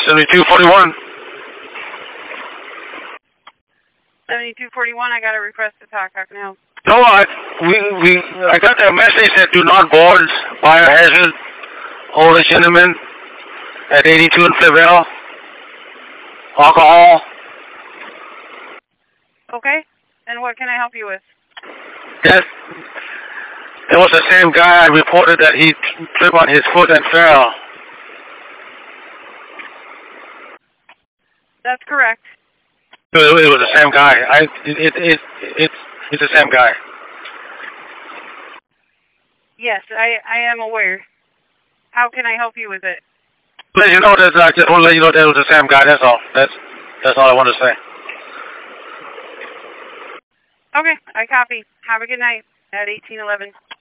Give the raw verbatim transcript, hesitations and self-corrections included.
seventy-two forty-one. seventy-two forty-one, I got a request to talk. How can I help? No, I, we, we, I got a message that do not board, biohazard, older gentleman at eighty-two in Flavel. Alcohol. Okay. And what can I help you with? That, it was the same guy I reported that he tripped on his foot and fell. That's correct. It was, it was the same guy. I, it, it, it, it's, it's the same guy. Yes, I, I am aware. How can I help you with it? Let you know that I just want to let you know that it was the same guy. That's all. That's that's all I want to say. Okay, I copy. Have a good night at eighteen eleven.